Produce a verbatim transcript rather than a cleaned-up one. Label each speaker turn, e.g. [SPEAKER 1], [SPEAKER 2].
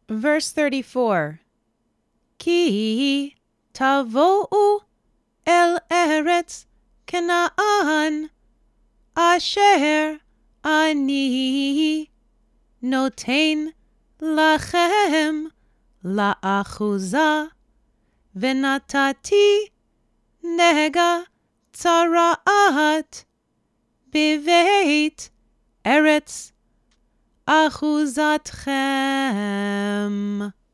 [SPEAKER 1] Verse thirty-four. Ki tavo'u el eretz Canaan, asher ani noten lachem la'achuza, venatati nega tzaraat biveit eretz achuzatchem.